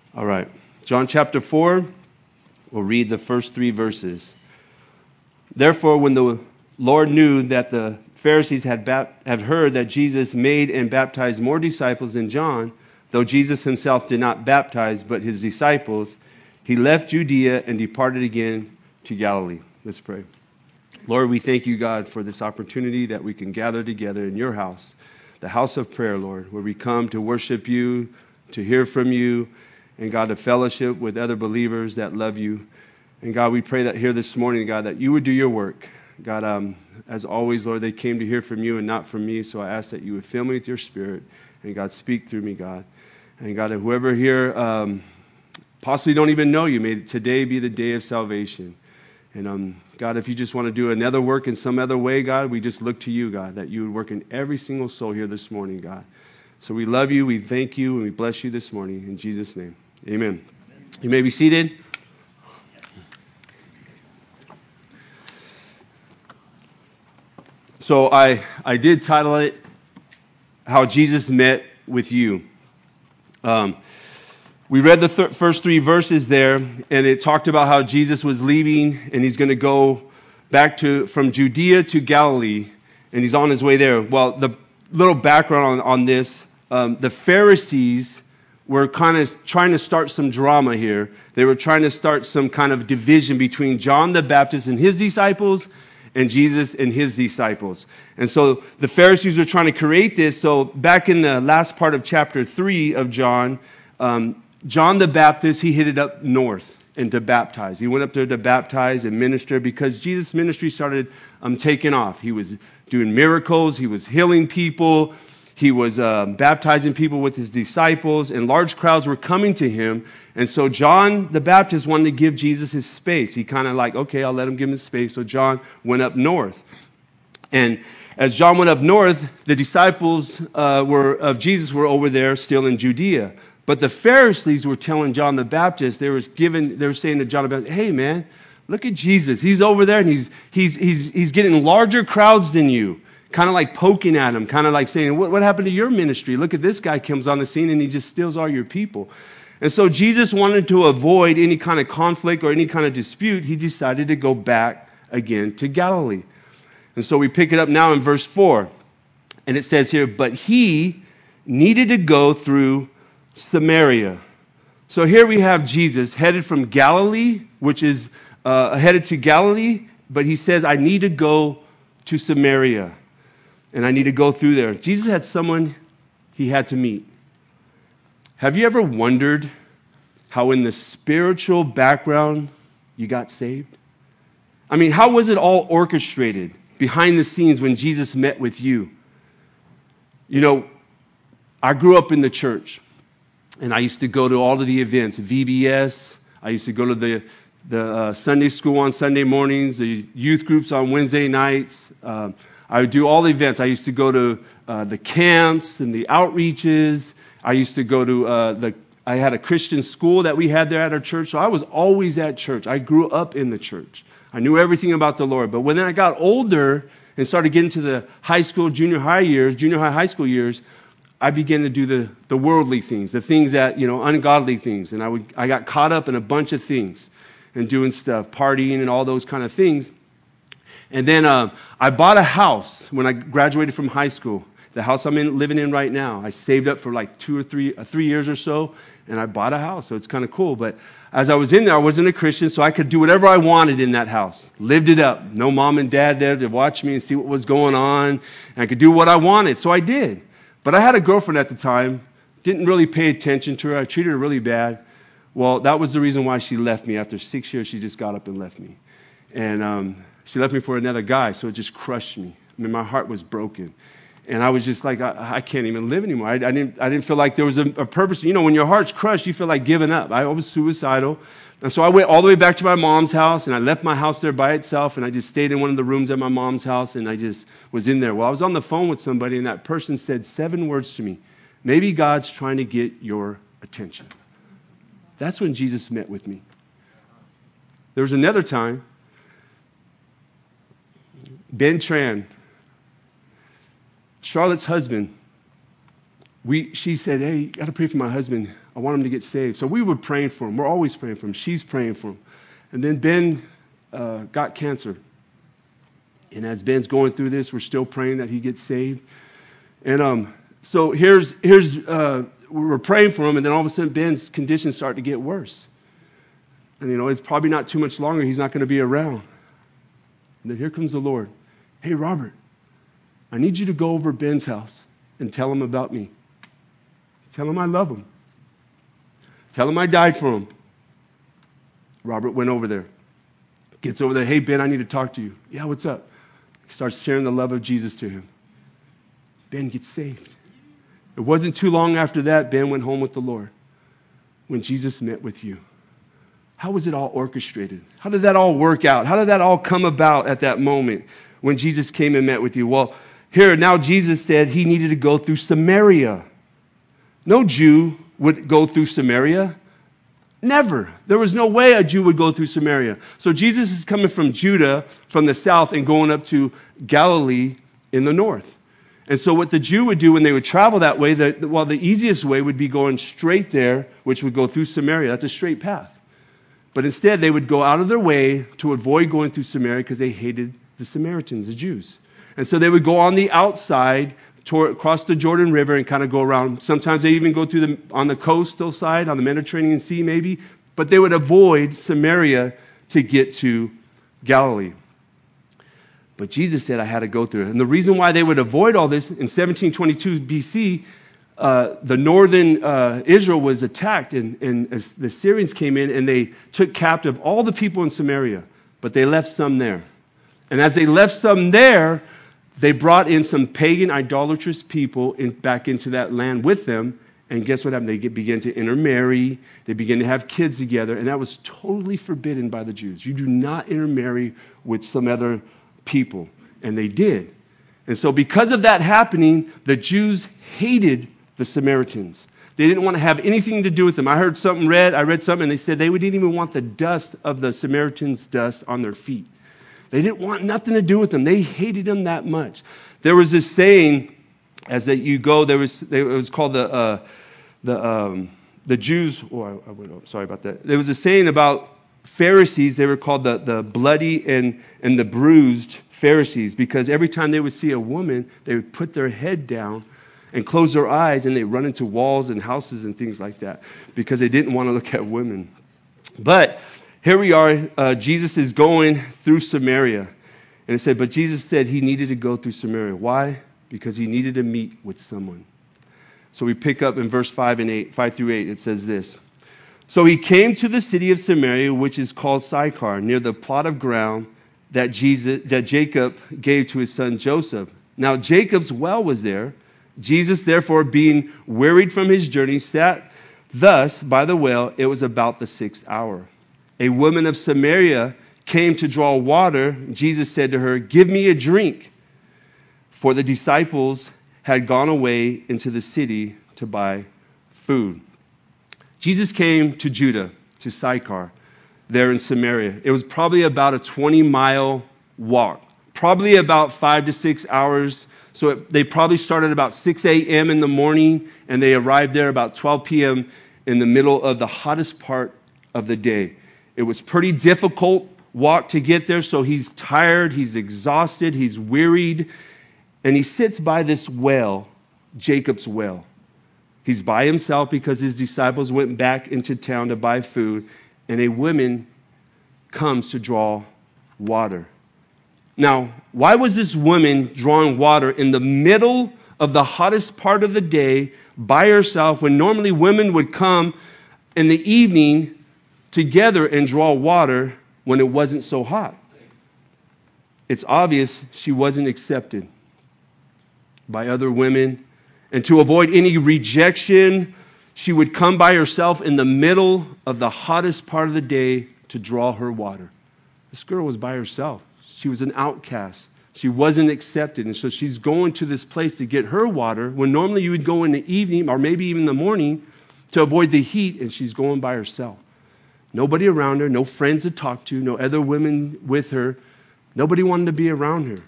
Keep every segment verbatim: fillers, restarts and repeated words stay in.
All right. John chapter four, we'll read the first three verses. Therefore, when the Lord knew that the Pharisees had, bap- had heard that Jesus made and baptized more disciples than John, though Jesus himself did not baptize, but his disciples, he left Judea and departed again to Galilee. Let's pray. Lord, we thank you, God, for this opportunity that we can gather together in your house, the house of prayer, Lord, where we come to worship you, to hear from you, and God, to fellowship with other believers that love you. And God, we pray that here this morning, God, that you would do your work. God, um, as always, Lord, they came to hear from you and not from me, so I ask that you would fill me with your spirit, and God, speak through me, God. And God, whoever here um, possibly don't even know you, may today be the day of salvation. And um, God, if you just want to do another work in some other way, God, we just look to you, God, that you would work in every single soul here this morning, God. So we love you, we thank you, and we bless you this morning. In Jesus' name, amen. You may be seated. So I, I did title it, How Jesus Met with You. Um, we read the th- first three verses there, and it talked about how Jesus was leaving, and he's going to go back to from Judea to Galilee, and he's on his way there. Well, the little background on, on this, um, the Pharisees were kind of trying to start some drama here. They were trying to start some kind of division between John the Baptist and his disciples and Jesus and his disciples. And so the Pharisees were trying to create this. So back in the last part of chapter three of John, um, John the Baptist, he headed up north and to baptize. He went up there to baptize and minister because Jesus' ministry started um, taking off. He was doing miracles. He was healing people. He was uh, baptizing people with his disciples, and large crowds were coming to him. And so John the Baptist wanted to give Jesus his space. He kind of like, okay, I'll let him give him his space. So John went up north. And as John went up north, the disciples uh, were of Jesus were over there still in Judea. But the Pharisees were telling John the Baptist, they were giving, they were saying to John the Baptist, hey man, look at Jesus. He's over there and he's he's he's he's getting larger crowds than you. Kind of like poking at him, kind of like saying, what, what happened to your ministry? Look at this guy comes on the scene and he just steals all your people. And so Jesus wanted to avoid any kind of conflict or any kind of dispute. He decided to go back again to Galilee. And so we pick it up now in verse four. And it says here, but he needed to go through Samaria. So here we have Jesus headed from Galilee, which is uh, headed to Galilee, but he says, I need to go to Samaria. And I need to go through there. Jesus had someone he had to meet. Have you ever wondered how in the spiritual background you got saved? I mean, how was it all orchestrated behind the scenes when Jesus met with you? You know, I grew up in the church, and I used to go to all of the events, V B S. I used to go to the, the uh, Sunday school on Sunday mornings, the youth groups on Wednesday nights. Um, I would do all the events. I used to go to uh, the camps and the outreaches. I used to go to uh, the, I had a Christian school that we had there at our church. So I was always at church. I grew up in the church. I knew everything about the Lord. But when I got older and started getting to the high school, junior high years, junior high, high school years, I began to do the, the worldly things, the things that, you know, ungodly things. And I would, I got caught up in a bunch of things and doing stuff, partying and all those kind of things. And then uh, I bought a house when I graduated from high school. The house I'm in, living in right now. I saved up for like two or three, uh, three years or so, and I bought a house. So it's kind of cool. But as I was in there, I wasn't a Christian, so I could do whatever I wanted in that house. Lived it up. No mom and dad there to watch me and see what was going on. And I could do what I wanted, so I did. But I had a girlfriend at the time. Didn't really pay attention to her. I treated her really bad. Well, that was the reason why she left me. After six years, she just got up and left me. And um, she left me for another guy, so it just crushed me. I mean, my heart was broken. And I was just like, I, I can't even live anymore. I, I didn't I didn't feel like there was a, a purpose. You know, when your heart's crushed, you feel like giving up. I was suicidal. And so I went all the way back to my mom's house, and I left my house there by itself, and I just stayed in one of the rooms at my mom's house, and I just was in there. Well, I was on the phone with somebody, and that person said seven words to me. Maybe God's trying to get your attention. That's when Jesus met with me. There was another time, Ben Tran, Charlotte's husband, we, she said, hey, you got to pray for my husband. I want him to get saved. So we were praying for him. We're always praying for him. She's praying for him. And then Ben uh, got cancer. And as Ben's going through this, we're still praying that he gets saved. And um, so here's, here's uh, we're praying for him, and then all of a sudden Ben's conditions start to get worse. And, you know, it's probably not too much longer. He's not going to be around. And then here comes the Lord. Hey, Robert, I need you to go over Ben's house and tell him about me. Tell him I love him. Tell him I died for him. Robert went over there. Gets over there. Hey, Ben, I need to talk to you. Yeah, what's up? He starts sharing the love of Jesus to him. Ben gets saved. It wasn't too long after that, Ben went home with the Lord. When Jesus met with you. How was it all orchestrated? How did that all work out? How did that all come about at that moment when Jesus came and met with you? Well, here, now Jesus said he needed to go through Samaria. No Jew would go through Samaria. Never. There was no way a Jew would go through Samaria. So Jesus is coming from Judah, from the south, and going up to Galilee in the north. And so what the Jew would do when they would travel that way, the, well, the easiest way would be going straight there, which would go through Samaria. That's a straight path. But instead, they would go out of their way to avoid going through Samaria because they hated the Samaritans, the Jews. And so they would go on the outside, toward, across the Jordan River, and kind of go around. Sometimes they even go through the on the coastal side, on the Mediterranean Sea maybe. But they would avoid Samaria to get to Galilee. But Jesus said, I had to go through it. And the reason why they would avoid all this, in seventeen twenty-two B C, uh, the northern uh, Israel was attacked, and, and as the Syrians came in, and they took captive all the people in Samaria, but they left some there. And as they left some there, they brought in some pagan, idolatrous people in, back into that land with them. And guess what happened? They get, began to intermarry. They began to have kids together. And that was totally forbidden by the Jews. You do not intermarry with some other people. And they did. And so because of that happening, the Jews hated the Samaritans. They didn't want to have anything to do with them. I heard something read, I read something, and they said they didn't even want the dust of the Samaritans' dust on their feet. They didn't want nothing to do with them. They hated them that much. There was this saying, as that you go, there was it was called the uh, the um, the Jews. Oh, I, I went, oh, sorry about that. There was a saying about Pharisees. They were called the the bloody and and the bruised Pharisees, because every time they would see a woman, they would put their head down and close their eyes, and they run into walls and houses and things like that because they didn't want to look at women. But here we are. Uh, Jesus is going through Samaria, and it said, but Jesus said he needed to go through Samaria. Why? Because he needed to meet with someone. So we pick up in verse five and eight, five through eight. It says this: So he came to the city of Samaria, which is called Sychar, near the plot of ground that Jesus, that Jacob gave to his son Joseph. Now Jacob's well was there. Jesus, therefore, being wearied from his journey, sat thus by the well. It was about the sixth hour. A woman of Samaria came to draw water. Jesus said to her, give me a drink. For the disciples had gone away into the city to buy food. Jesus came to Judah, to Sychar, there in Samaria. It was probably about a twenty-mile walk, probably about five to six hours. So it, they probably started about six a.m. in the morning, and they arrived there about twelve p.m. in the middle of the hottest part of the day. It was pretty difficult walk to get there, so he's tired, he's exhausted, he's wearied, and he sits by this well, Jacob's well. He's by himself because his disciples went back into town to buy food, and a woman comes to draw water. Now, why was this woman drawing water in the middle of the hottest part of the day by herself, when normally women would come in the evening together and draw water when it wasn't so hot? It's obvious she wasn't accepted by other women. And to avoid any rejection, she would come by herself in the middle of the hottest part of the day to draw her water. This girl was by herself. She was an outcast. She wasn't accepted. And so she's going to this place to get her water when normally you would go in the evening or maybe even the morning to avoid the heat, and she's going by herself. Nobody around her, no friends to talk to, no other women with her. Nobody wanted to be around her.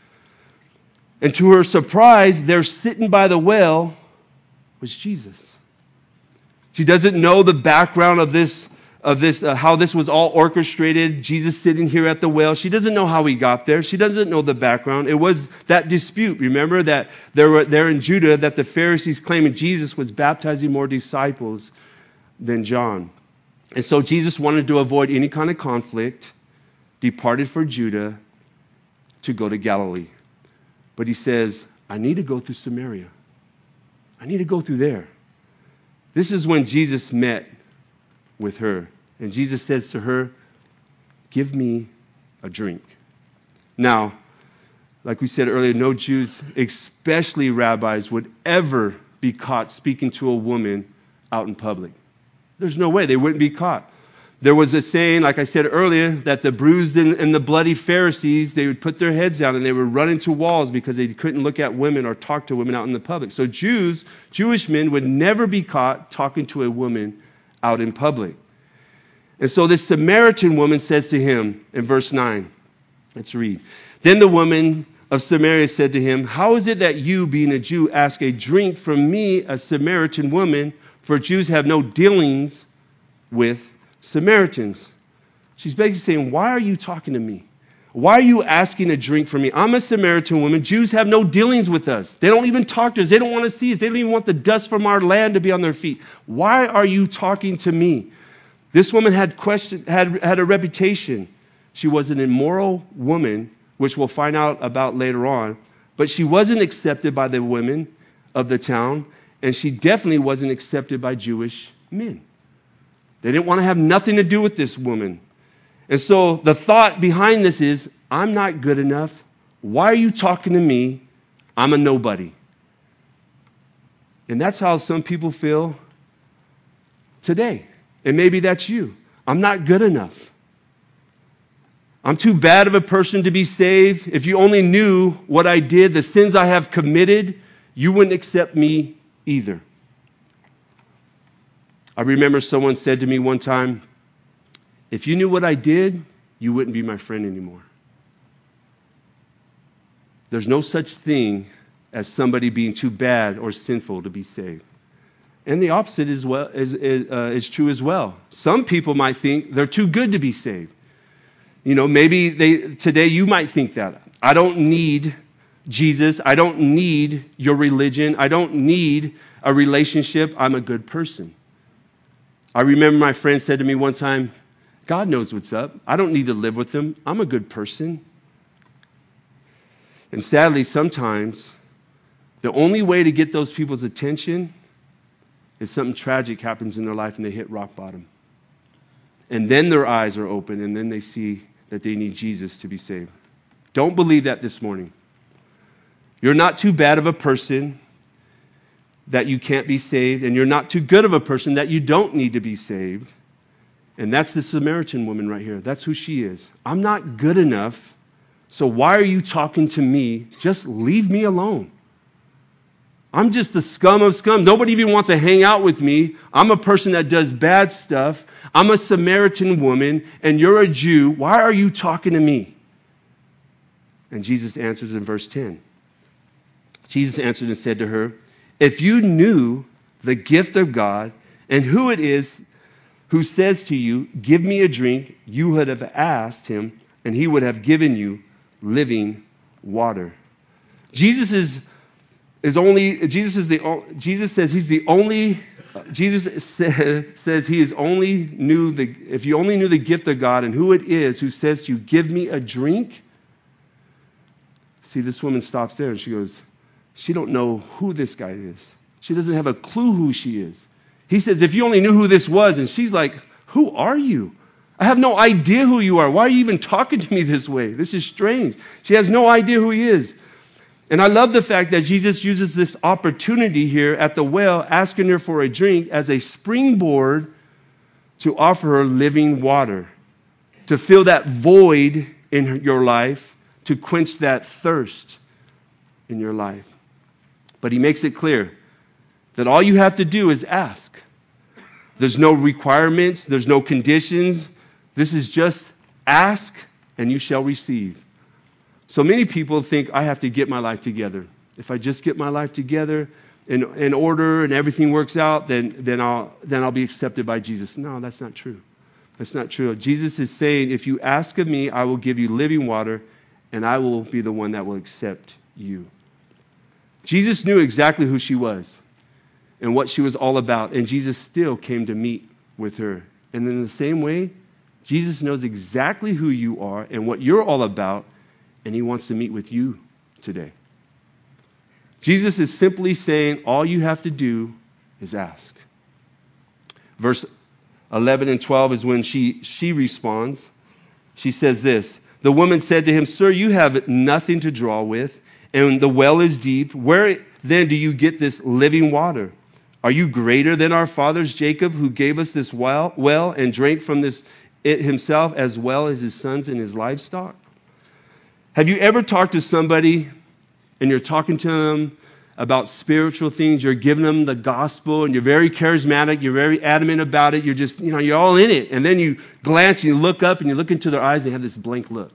And to her surprise, there sitting by the well was Jesus. She doesn't know the background of this, of this, uh, how this was all orchestrated. Jesus sitting here at the well. She doesn't know how he got there. She doesn't know the background. It was that dispute. Remember that there were there in Judah that the Pharisees claimed Jesus was baptizing more disciples than John. And so Jesus wanted to avoid any kind of conflict, departed for Judah to go to Galilee. But he says, I need to go through Samaria. I need to go through there. This is when Jesus met with her. And Jesus says to her, give me a drink. Now, like we said earlier, no Jews, especially rabbis, would ever be caught speaking to a woman out in public. There's no way they wouldn't be caught. There was a saying, like I said earlier, that the bruised and, and the bloody Pharisees, they would put their heads down and they would run into walls because they couldn't look at women or talk to women out in the public. So Jews, Jewish men would never be caught talking to a woman out in public. And so this Samaritan woman says to him in verse nine, let's read. Then the woman of Samaria said to him, how is it that you, being a Jew, ask a drink from me, a Samaritan woman? For Jews have no dealings with Samaritans. She's basically saying, why are you talking to me? Why are you asking a drink from me? I'm a Samaritan woman. Jews have no dealings with us. They don't even talk to us. They don't want to see us. They don't even want the dust from our land to be on their feet. Why are you talking to me? This woman had question, had, had a reputation. She was an immoral woman, which we'll find out about later on. But she wasn't accepted by the women of the town, and she definitely wasn't accepted by Jewish men. They didn't want to have nothing to do with this woman. And so the thought behind this is, I'm not good enough. Why are you talking to me? I'm a nobody. And that's how some people feel today. And maybe that's you. I'm not good enough. I'm too bad of a person to be saved. If you only knew what I did, the sins I have committed, you wouldn't accept me either. I remember someone said to me one time, if you knew what I did, you wouldn't be my friend anymore. There's no such thing as somebody being too bad or sinful to be saved. And the opposite is, well, is, is, uh, is true as well. Some people might think they're too good to be saved. You know, maybe they today you might think that. I don't need Jesus. I don't need your religion. I don't need a relationship. I'm a good person. I remember my friend said to me one time, God knows what's up. I don't need to live with him. I'm a good person. And sadly, sometimes the only way to get those people's attention is something tragic happens in their life and they hit rock bottom. And then their eyes are open and then they see that they need Jesus to be saved. Don't believe that this morning. You're not too bad of a person that you can't be saved, and you're not too good of a person that you don't need to be saved. And that's the Samaritan woman right here. That's who she is. I'm not good enough, so why are you talking to me? Just leave me alone. I'm just the scum of scum. Nobody even wants to hang out with me. I'm a person that does bad stuff. I'm a Samaritan woman, and you're a Jew. Why are you talking to me? And Jesus answers in verse ten. Jesus answered and said to her, if you knew the gift of God and who it is who says to you, give me a drink, you would have asked him, and he would have given you living water. Jesus is is only Jesus is the Jesus says he's the only Jesus says he is only knew the if you only knew the gift of God and who it is who says to you, give me a drink. See, this woman stops there and she goes, she don't know who this guy is. She doesn't have a clue who she is. He says, if you only knew who this was, and she's like, who are you? I have no idea who you are. Why are you even talking to me this way? This is strange. She has no idea who he is. And I love the fact that Jesus uses this opportunity here at the well, asking her for a drink as a springboard to offer her living water, to fill that void in your life, to quench that thirst in your life. But he makes it clear that all you have to do is ask. There's no requirements. There's no conditions. This is just ask and you shall receive. So many people think I have to get my life together. If I just get my life together, in, in order and everything works out, then, then, I'll, then I'll be accepted by Jesus. No, that's not true. That's not true. Jesus is saying, if you ask of me, I will give you living water, and I will be the one that will accept you. Jesus knew exactly who she was and what she was all about, and Jesus still came to meet with her. And in the same way, Jesus knows exactly who you are and what you're all about, and he wants to meet with you today. Jesus is simply saying all you have to do is ask. Verse eleven and twelve is when she, she responds. She says this, the woman said to him, Sir, you have nothing to draw with, and the well is deep. Where then do you get this living water? Are you greater than our fathers Jacob, who gave us this well, well and drank from this it himself as well as his sons and his livestock? Have you ever talked to somebody and you're talking to them about spiritual things, you're giving them the gospel, and you're very charismatic, you're very adamant about it, you're just, you know, you're all in it, and then you glance and you look up and you look into their eyes and they have this blank look.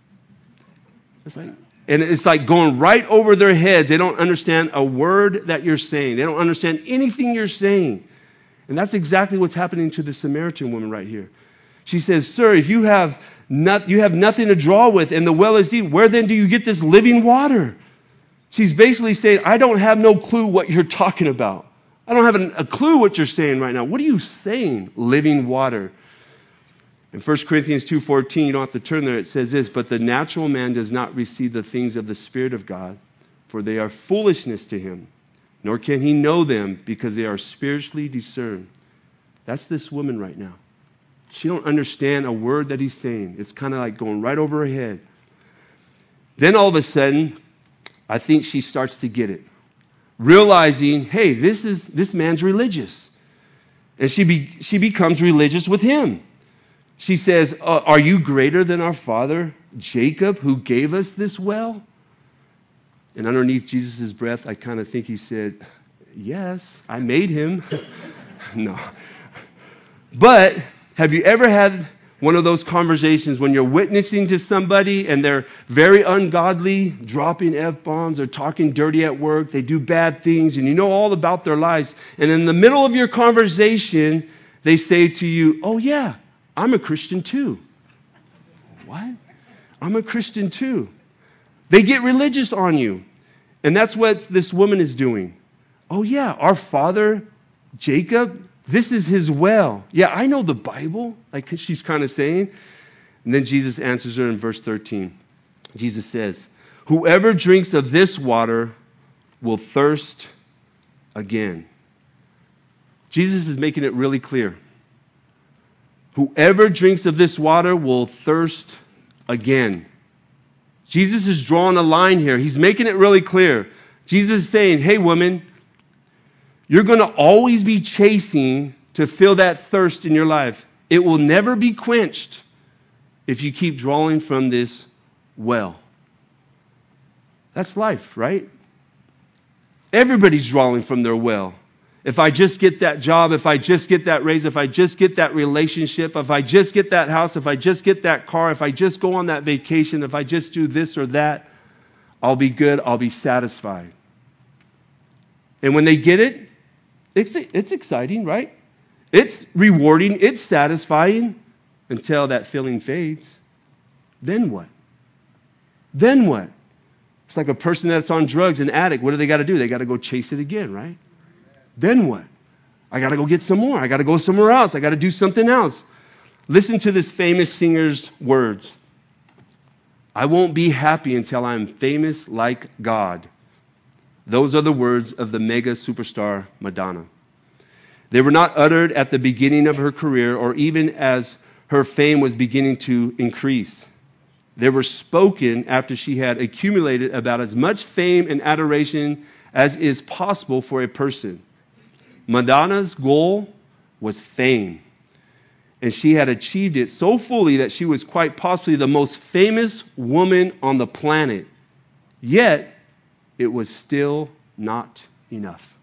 It's like, and it's like going right over their heads. They don't understand a word that you're saying. They don't understand anything you're saying. And that's exactly what's happening to the Samaritan woman right here. She says, Sir, if you have not, you have nothing to draw with, and the well is deep, where then do you get this living water? She's basically saying, I don't have no clue what you're talking about. I don't have a, a clue what you're saying right now. What are you saying, living water? In First Corinthians two fourteen, you don't have to turn there, it says this, but the natural man does not receive the things of the Spirit of God, for they are foolishness to him, nor can he know them because they are spiritually discerned. That's this woman right now. She don't understand a word that he's saying. It's kind of like going right over her head. Then all of a sudden, I think she starts to get it, realizing, hey, this is this man's religious. And she be, she becomes religious with him. She says, uh, are you greater than our father Jacob, who gave us this well? And underneath Jesus' breath, I kind of think he said, yes, I made him. No. But have you ever had one of those conversations when you're witnessing to somebody and they're very ungodly, dropping F-bombs or talking dirty at work, they do bad things, and you know all about their lives, and in the middle of your conversation, they say to you, oh yeah, I'm a Christian too. What? I'm a Christian too. They get religious on you. And that's what this woman is doing. Oh yeah, our father, Jacob, this is his well. Yeah, I know the Bible, like she's kind of saying. And then Jesus answers her in verse thirteen. Jesus says, whoever drinks of this water will thirst again. Jesus is making it really clear. Whoever drinks of this water will thirst again. Jesus is drawing a line here. He's making it really clear. Jesus is saying, hey, woman, you're going to always be chasing to fill that thirst in your life. It will never be quenched if you keep drawing from this well. That's life, right? Everybody's drawing from their well. If I just get that job, if I just get that raise, if I just get that relationship, if I just get that house, if I just get that car, if I just go on that vacation, if I just do this or that, I'll be good, I'll be satisfied. And when they get it, it's, it's exciting, right? It's rewarding, it's satisfying until that feeling fades. Then what? Then what? It's like a person that's on drugs, an addict. What do they got to do? They got to go chase it again, right? Then what? I got to go get some more. I got to go somewhere else. I got to do something else. Listen to this famous singer's words. I won't be happy until I'm famous like God. Those are the words of the mega superstar Madonna. They were not uttered at the beginning of her career or even as her fame was beginning to increase. They were spoken after she had accumulated about as much fame and adoration as is possible for a person. Madonna's goal was fame, and she had achieved it so fully that she was quite possibly the most famous woman on the planet. Yet, it was still not enough.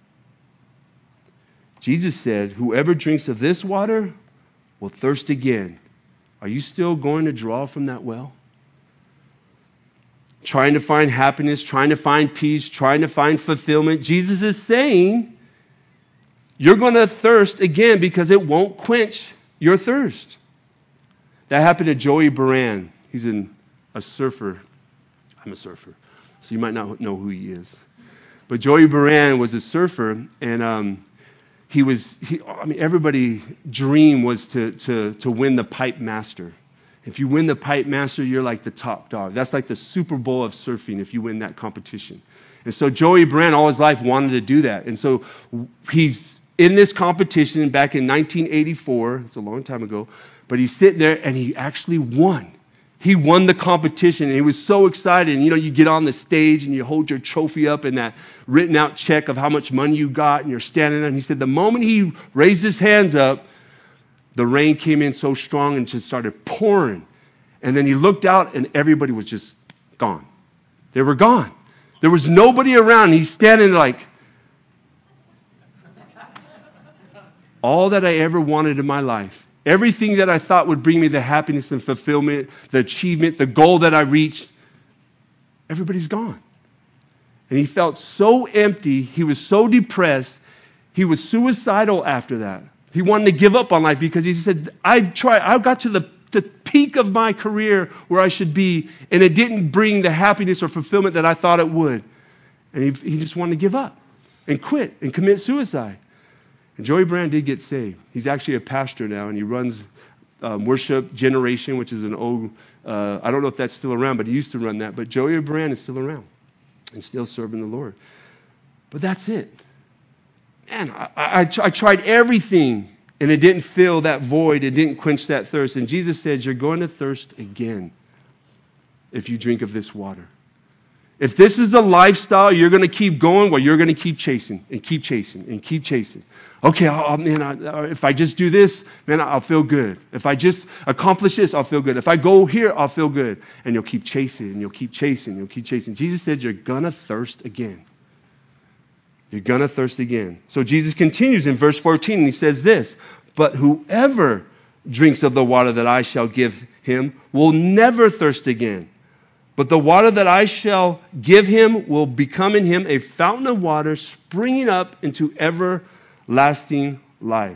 Jesus said, whoever drinks of this water will thirst again. Are you still going to draw from that well? trying to find happiness, trying to find peace, trying to find fulfillment. Jesus is saying, you're going to thirst again because it won't quench your thirst. That happened to Joey Baran. He's an, a surfer. I'm a surfer, so you might not know who he is. But Joey Baran was a surfer, and um, he was, he, I mean, everybody's dream was to, to, to win the Pipe Master. If you win the Pipe Master, you're like the top dog. That's like the Super Bowl of surfing if you win that competition. And so Joey Baran all his life wanted to do that. And so he's in this competition back in nineteen eighty-four. It's a long time ago. But he's sitting there and he actually won. He won the competition and he was so excited. And you know, you get on the stage and you hold your trophy up and that written out check of how much money you got and you're standing there. And he said the moment he raised his hands up, the rain came in so strong and just started pouring. And then he looked out and everybody was just gone. They were gone. There was nobody around. He's standing like, all that I ever wanted in my life, everything that I thought would bring me the happiness and fulfillment, the achievement, the goal that I reached, everybody's gone. And he felt so empty. He was so depressed. He was suicidal after that. He wanted to give up on life because he said, I tried, I got to the, the peak of my career where I should be, and it didn't bring the happiness or fulfillment that I thought it would. And he, he just wanted to give up and quit and commit suicide. And Joey Baran did get saved. He's actually a pastor now, and he runs um, Worship Generation, which is an old, uh, I don't know if that's still around, but he used to run that. But Joey Baran is still around and still serving the Lord. But that's it. Man, I, I, I tried everything, and it didn't fill that void. It didn't quench that thirst. And Jesus said, you're going to thirst again if you drink of this water. If this is the lifestyle you're going to keep going, well, you're going to keep chasing and keep chasing and keep chasing. Okay, I'll, man, I, if I just do this, man, I'll feel good. If I just accomplish this, I'll feel good. If I go here, I'll feel good. And you'll keep chasing and you'll keep chasing and you'll keep chasing. Jesus said, you're going to thirst again. You're going to thirst again. So Jesus continues in verse fourteen, and he says this, but whoever drinks of the water that I shall give him will never thirst again. But the water that I shall give him will become in him a fountain of water springing up into everlasting life.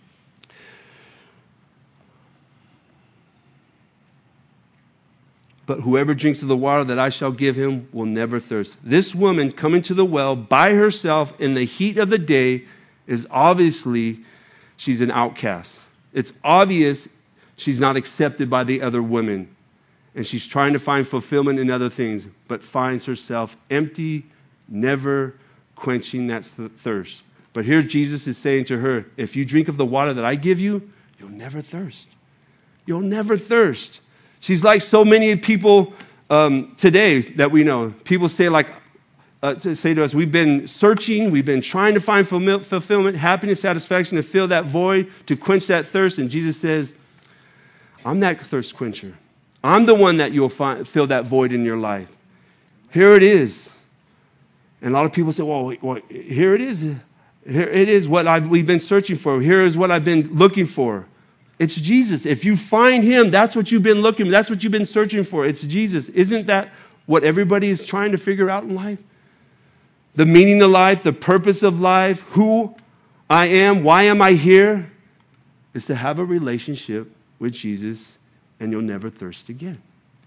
But whoever drinks of the water that I shall give him will never thirst. This woman coming to the well by herself in the heat of the day is obviously, she's an outcast. It's obvious she's not accepted by the other women. And she's trying to find fulfillment in other things, but finds herself empty, never quenching that thirst. But here Jesus is saying to her, if you drink of the water that I give you, you'll never thirst. You'll never thirst. She's like so many people um, today that we know. People say like, uh, to say to us, we've been searching, we've been trying to find fulfillment, happiness, satisfaction, to fill that void, to quench that thirst. And Jesus says, I'm that thirst quencher. I'm the one that you'll find, fill that void in your life. Here it is. And a lot of people say, well, well here it is. Here it is what I've, we've been searching for. Here is what I've been looking for. It's Jesus. If you find him, that's what you've been looking for. That's what you've been searching for. It's Jesus. Isn't that what everybody is trying to figure out in life? The meaning of life, the purpose of life, who I am, why am I here, is to have a relationship with Jesus, and you'll never thirst again.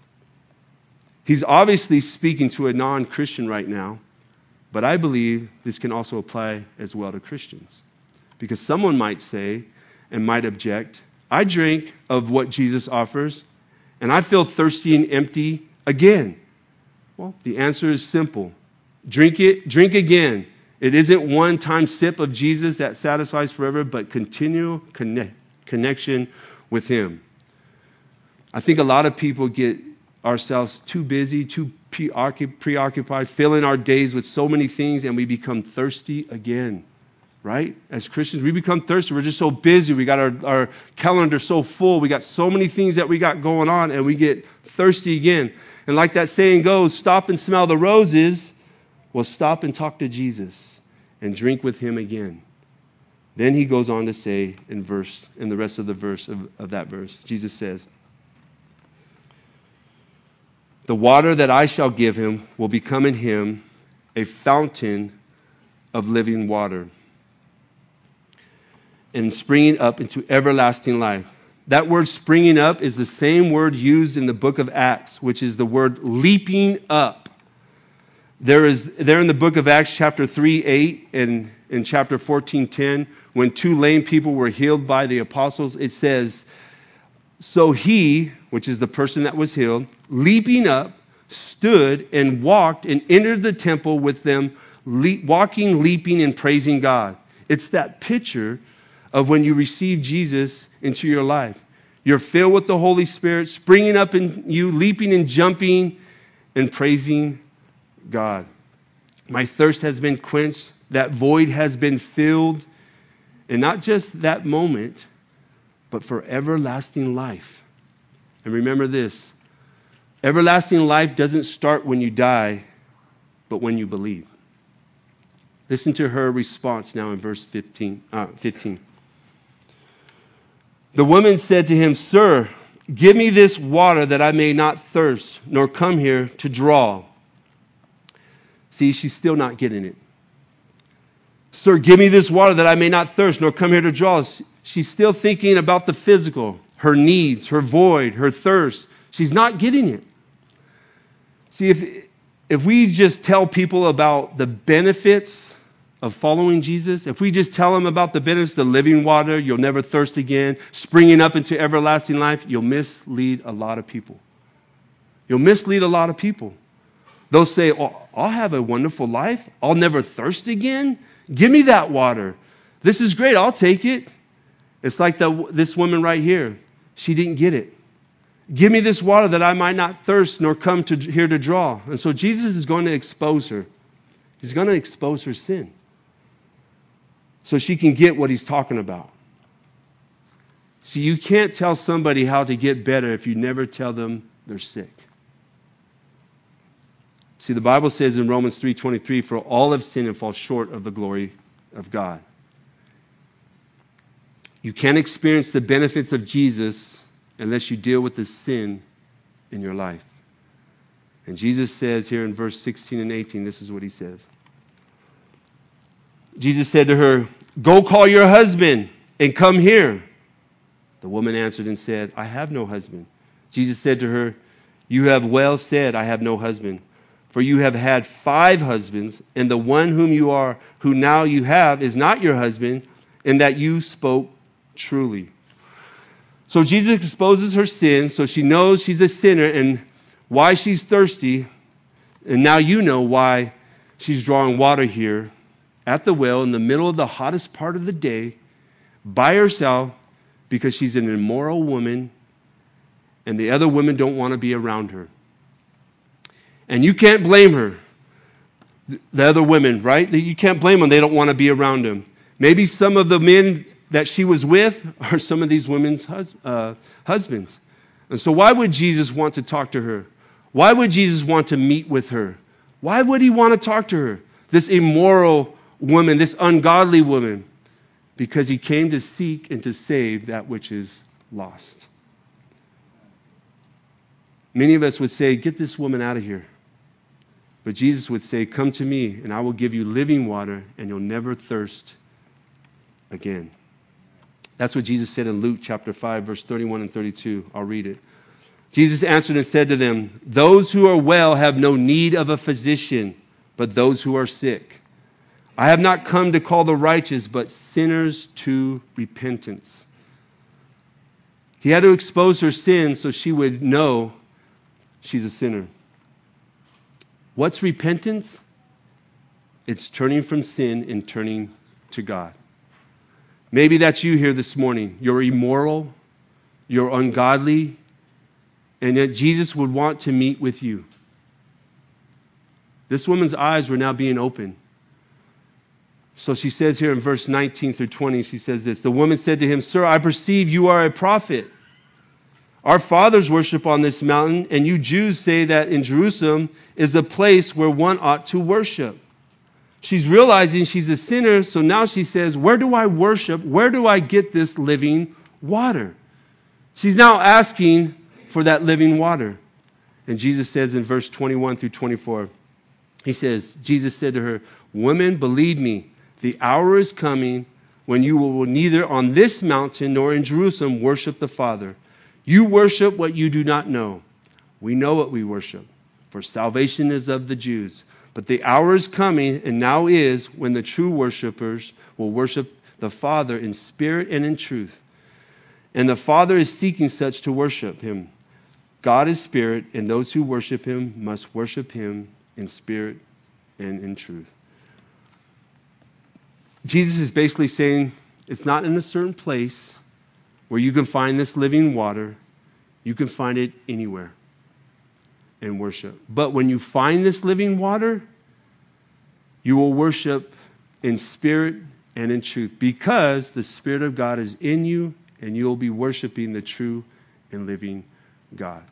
He's obviously speaking to a non-Christian right now, but I believe this can also apply as well to Christians. Because someone might say and might object, I drink of what Jesus offers, and I feel thirsty and empty again. Well, the answer is simple. Drink it, drink again. It isn't one-time sip of Jesus that satisfies forever, but continual connect, connection with him. I think a lot of people get ourselves too busy, too preoccupied, filling our days with so many things, and we become thirsty again, right? As Christians, we become thirsty. We're just so busy. We got our, our calendar so full. We got so many things that we got going on, and we get thirsty again. And like that saying goes, stop and smell the roses. Well, stop and talk to Jesus and drink with him again. Then he goes on to say in verse, in the rest of the verse of, of that verse, Jesus says, The water that I shall give him will become in him a fountain of living water, and springing up into everlasting life. That word springing up is the same word used in the book of Acts, which is the word leaping up. There is there in the book of Acts chapter three eight and in chapter fourteen ten, when two lame people were healed by the apostles, it says, so he, which is the person that was healed, leaping up, stood and walked and entered the temple with them, le- walking, leaping, and praising God. It's that picture of when you receive Jesus into your life. You're filled with the Holy Spirit, springing up in you, leaping and jumping and praising God. My thirst has been quenched. That void has been filled. And not just that moment, but for everlasting life. And remember this, everlasting life doesn't start when you die, but when you believe. Listen to her response now in verse fifteen. Uh, fifteen. The woman said to him, Sir, give me this water that I may not thirst, nor come here to draw. See, she's still not getting it. Sir, give me this water that I may not thirst, nor come here to draw. She's still thinking about the physical, her needs, her void, her thirst. She's not getting it. See, if, if we just tell people about the benefits of following Jesus, if we just tell them about the benefits, the living water, you'll never thirst again, springing up into everlasting life, you'll mislead a lot of people. You'll mislead a lot of people. They'll say, oh, I'll have a wonderful life. I'll never thirst again. Give me that water. This is great. I'll take it. It's like the, this woman right here. She didn't get it. Give me this water that I might not thirst nor come to here to draw. And so Jesus is going to expose her. He's going to expose her sin so she can get what he's talking about. See, you can't tell somebody how to get better if you never tell them they're sick. See, the Bible says in Romans three twenty-three, for all have sinned and fall short of the glory of God. You can't experience the benefits of Jesus unless you deal with the sin in your life. And Jesus says here in verse sixteen and eighteen, this is what he says. Jesus said to her, Go call your husband and come here. The woman answered and said, I have no husband. Jesus said to her, You have well said, I have no husband. For you have had five husbands, and the one whom you are, who now you have, is not your husband, and that you spoke truly. So Jesus exposes her sin, so she knows she's a sinner and why she's thirsty. And now you know why she's drawing water here at the well in the middle of the hottest part of the day by herself, because she's an immoral woman and the other women don't want to be around her. And you can't blame her, the other women, right? You can't blame them. They don't want to be around him. Maybe some of the men that she was with are some of these women's hus- uh, husbands. And so why would Jesus want to talk to her? Why would Jesus want to meet with her? Why would he want to talk to her? This immoral woman, this ungodly woman. Because he came to seek and to save that which is lost. Many of us would say, get this woman out of here. But Jesus would say, come to me and I will give you living water and you'll never thirst again. That's what Jesus said in Luke chapter five, verse thirty-one and thirty-two. I'll read it. Jesus answered and said to them, Those who are well have no need of a physician, but those who are sick. I have not come to call the righteous, but sinners to repentance. He had to expose her sin so she would know she's a sinner. What's repentance? It's turning from sin and turning to God. Maybe that's you here this morning. You're immoral, you're ungodly, and yet Jesus would want to meet with you. This woman's eyes were now being opened. So she says here in verse nineteen through twenty, she says this, the woman said to him, Sir, I perceive you are a prophet. Our fathers worship on this mountain, and you Jews say that in Jerusalem is the place where one ought to worship. She's realizing she's a sinner, so now she says, where do I worship? Where do I get this living water? She's now asking for that living water. And Jesus says in verse twenty-one through twenty-four, he says, Jesus said to her, "Woman, believe me, the hour is coming when you will neither on this mountain nor in Jerusalem worship the Father. You worship what you do not know. We know what we worship, for salvation is of the Jews. But the hour is coming, and now is, when the true worshipers will worship the Father in spirit and in truth. And the Father is seeking such to worship him. God is spirit, and those who worship him must worship him in spirit and in truth." Jesus is basically saying it's not in a certain place where you can find this living water. You can find it anywhere and worship. But when you find this living water, you will worship in spirit and in truth, because the Spirit of God is in you, and you will be worshiping the true and living God.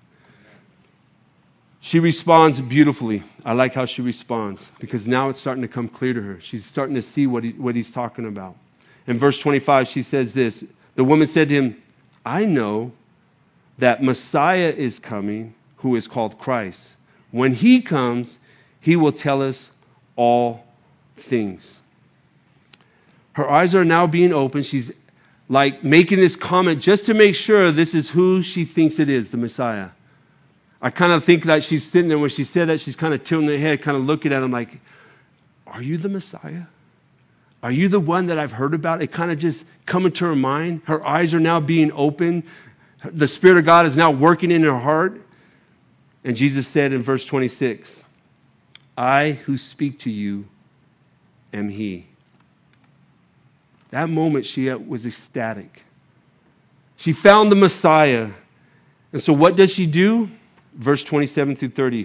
She responds beautifully. I like how she responds, because now it's starting to come clear to her. She's starting to see what he, what he's talking about. In verse twenty-five, she says this. The woman said to him, "I know that Messiah is coming, who is called Christ. When he comes, he will tell us all things." Her eyes are now being opened. She's like making this comment just to make sure this is who she thinks it is, the Messiah. I kind of think that she's sitting there, when she said that, she's kind of tilting her head, kind of looking at him like, "Are you the Messiah? Are you the one that I've heard about?" It kind of just coming to her mind. Her eyes are now being opened. The Spirit of God is now working in her heart. And Jesus said in verse twenty-six, "I who speak to you am he." That moment she was ecstatic. She found the Messiah. And so what does she do? Verse twenty-seven through thirty.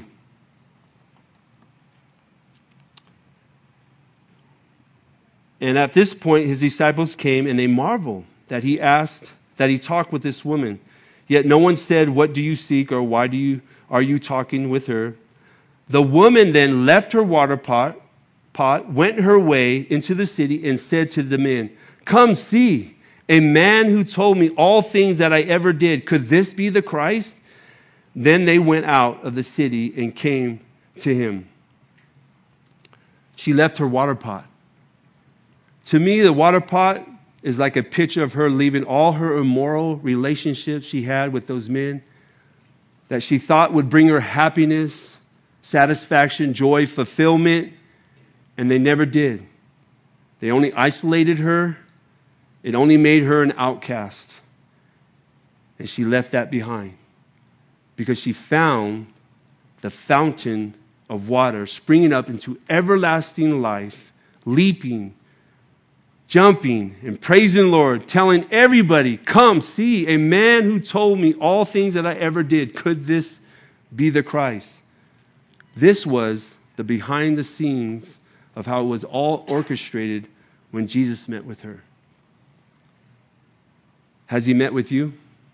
And at this point his disciples came, and they marveled that he asked, that he talked with this woman. Yet no one said, "What do you seek?" or "Why do you are you talking with her?" The woman then left her water pot, pot, went her way into the city, and said to the men, "Come see, a man who told me all things that I ever did. Could this be the Christ?" Then they went out of the city and came to him. She left her water pot. To me, the water pot is like a picture of her leaving all her immoral relationships she had with those men that she thought would bring her happiness, satisfaction, joy, fulfillment, and they never did. They only isolated her. It only made her an outcast. And she left that behind, because she found the fountain of water springing up into everlasting life, leaping, jumping, and praising the Lord, telling everybody, "Come see a man who told me all things that I ever did. Could this be the Christ?" This was the behind the scenes of how it was all orchestrated when Jesus met with her. Has he met with you?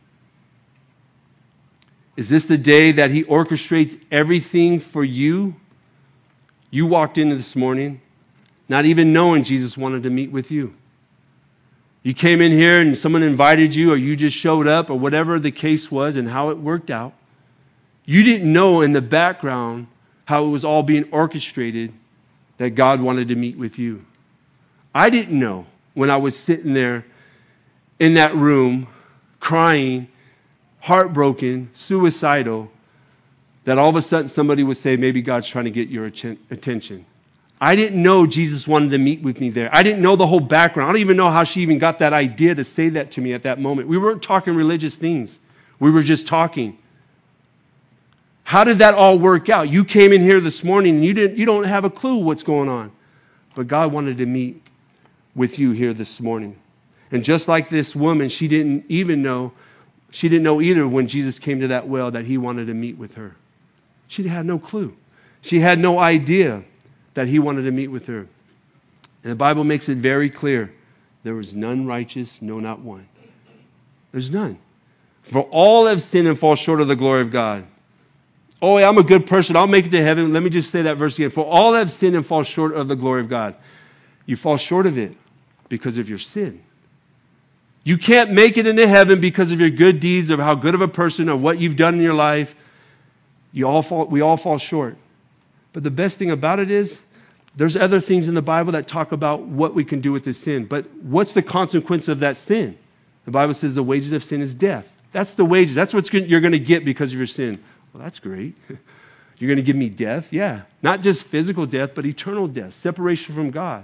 Is this the day that he orchestrates everything for you? You walked in this morning not even knowing Jesus wanted to meet with you. You came in here and someone invited you, or you just showed up, or whatever the case was and how it worked out. You didn't know in the background how it was all being orchestrated that God wanted to meet with you. I didn't know when I was sitting there in that room crying, heartbroken, suicidal, that all of a sudden somebody would say, maybe God's trying to get your attention. I didn't know Jesus wanted to meet with me there. I didn't know the whole background. I don't even know how she even got that idea to say that to me at that moment. We weren't talking religious things. We were just talking. How did that all work out? You came in here this morning and you didn't you don't have a clue what's going on. But God wanted to meet with you here this morning. And just like this woman, she didn't even know, she didn't know either when Jesus came to that well that he wanted to meet with her. She had no clue. She had no idea that he wanted to meet with her. And the Bible makes it very clear. There was none righteous, no, not one. There's none. For all have sinned and fall short of the glory of God. Oh, I'm a good person. I'll make it to heaven. Let me just say that verse again. For all have sinned and fall short of the glory of God. You fall short of it because of your sin. You can't make it into heaven because of your good deeds, of how good of a person, or what you've done in your life. You all fall, we all fall short. But the best thing about it is, there's other things in the Bible that talk about what we can do with this sin. But what's the consequence of that sin? The Bible says the wages of sin is death. That's the wages. That's what you're going to get because of your sin. Well, that's great. You're going to give me death? Yeah. Not just physical death, but eternal death, separation from God.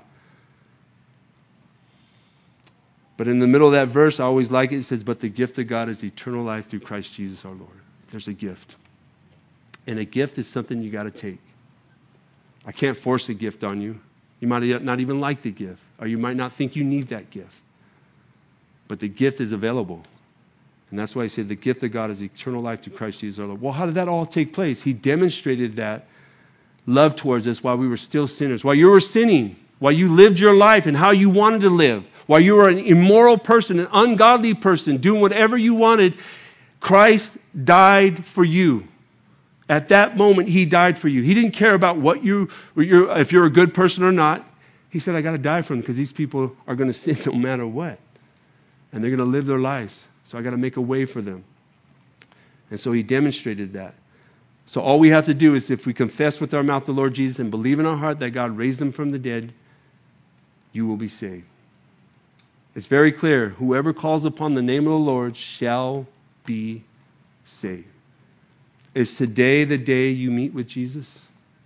But in the middle of that verse, I always like it. It says, but the gift of God is eternal life through Christ Jesus our Lord. There's a gift. And a gift is something you got to take. I can't force a gift on you. You might not even like the gift, or you might not think you need that gift. But the gift is available. And that's why I said the gift of God is eternal life through Christ Jesus our Lord. Well, how did that all take place? He demonstrated that love towards us while we were still sinners, while you were sinning, while you lived your life and how you wanted to live, while you were an immoral person, an ungodly person, doing whatever you wanted. Christ died for you. At that moment, he died for you. He didn't care about what you, if you're a good person or not. He said, I got to die for them because these people are going to sin no matter what. And they're going to live their lives. So I got to make a way for them. And so he demonstrated that. So all we have to do is if we confess with our mouth the Lord Jesus and believe in our heart that God raised him from the dead, you will be saved. It's very clear. Whoever calls upon the name of the Lord shall be saved. Is today the day you meet with Jesus?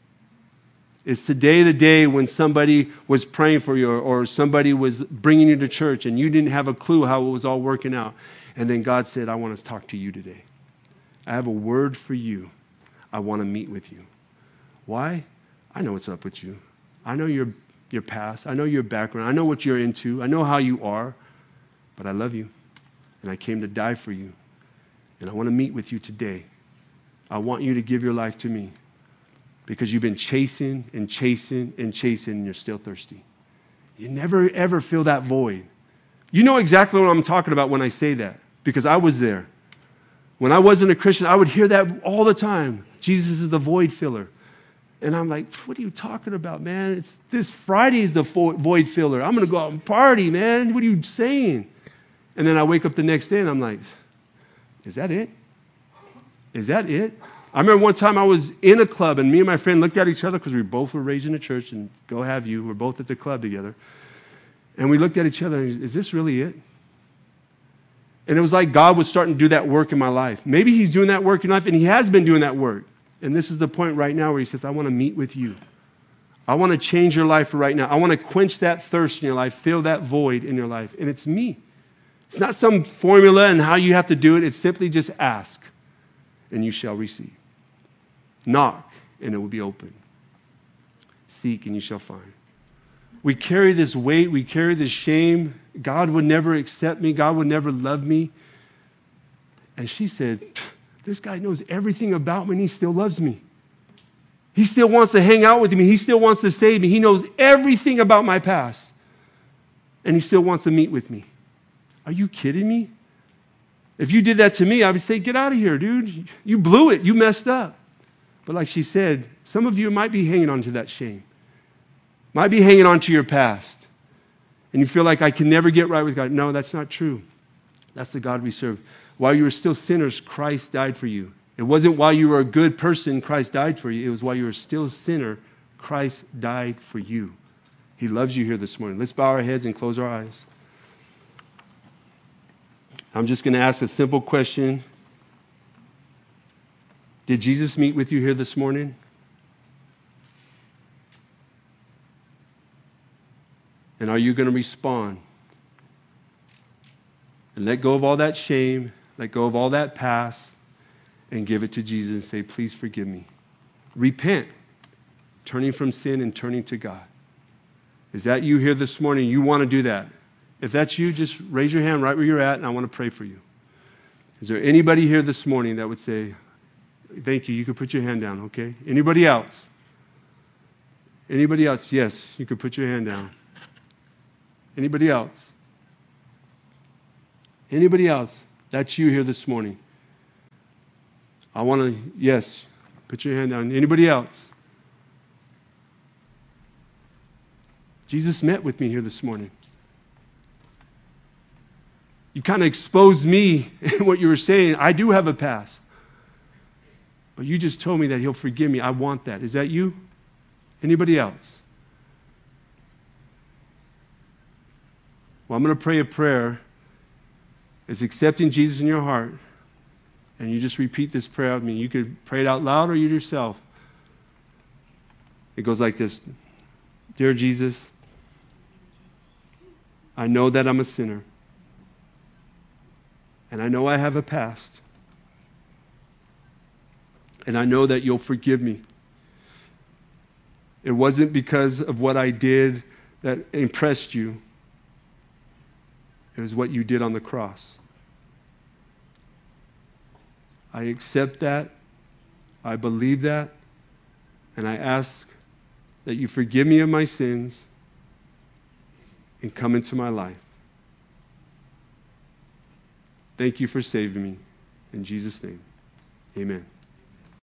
Is today the day when somebody was praying for you or, or somebody was bringing you to church and you didn't have a clue how it was all working out? And then God said, I want to talk to you today. I have a word for you. I want to meet with you. Why? I know what's up with you. I know your, your past. I know your background. I know what you're into. I know how you are. But I love you. And I came to die for you. And I want to meet with you today. I want you to give your life to me because you've been chasing and chasing and chasing and you're still thirsty. You never ever feel that void. You know exactly what I'm talking about when I say that because I was there. When I wasn't a Christian, I would hear that all the time. Jesus is the void filler. And I'm like, what are you talking about, man? It's this Friday is the void filler. I'm going to go out and party, man. What are you saying? And then I wake up the next day and I'm like, is that it? Is that it? I remember one time I was in a club and me and my friend looked at each other because we both were raised in a church and go have you. We're both at the club together. And we looked at each other and is this really it? And it was like God was starting to do that work in my life. Maybe he's doing that work in life and he has been doing that work. And this is the point right now where he says, I want to meet with you. I want to change your life right now. I want to quench that thirst in your life, fill that void in your life. And it's me. It's not some formula and how you have to do it. It's simply just ask. And you shall receive. Knock, and it will be open. Seek, and you shall find. We carry this weight. We carry this shame. God would never accept me. God would never love me. And she said, this guy knows everything about me, and he still loves me. He still wants to hang out with me. He still wants to save me. He knows everything about my past. And he still wants to meet with me. Are you kidding me? If you did that to me, I would say, get out of here, dude. You blew it. You messed up. But like she said, some of you might be hanging on to that shame. Might be hanging on to your past. And you feel like I can never get right with God. No, that's not true. That's the God we serve. While you were still sinners, Christ died for you. It wasn't while you were a good person, Christ died for you. It was while you were still a sinner, Christ died for you. He loves you here this morning. Let's bow our heads and close our eyes. I'm just going to ask a simple question. Did Jesus meet with you here this morning? And are you going to respond? And let go of all that shame, let go of all that past, and give it to Jesus and say, please forgive me. Repent, turning from sin and turning to God. Is that you here this morning? You want to do that? If that's you, just raise your hand right where you're at, and I want to pray for you. Is there anybody here this morning that would say, thank you, you could put your hand down, okay? Anybody else? Anybody else? Yes, you could put your hand down. Anybody else? Anybody else? That's you here this morning. I want to, yes, put your hand down. Anybody else? Jesus met with me here this morning. You kind of exposed me in what you were saying. I do have a past. But you just told me that he'll forgive me. I want that. Is that you? Anybody else? Well, I'm going to pray a prayer. It's accepting Jesus in your heart. And you just repeat this prayer with me. You could pray it out loud or you yourself. It goes like this. Dear Jesus, I know that I'm a sinner. And I know I have a past. And I know that you'll forgive me. It wasn't because of what I did that impressed you. It was what you did on the cross. I accept that. I believe that. And I ask that you forgive me of my sins and come into my life. Thank you for saving me. In Jesus' name, amen.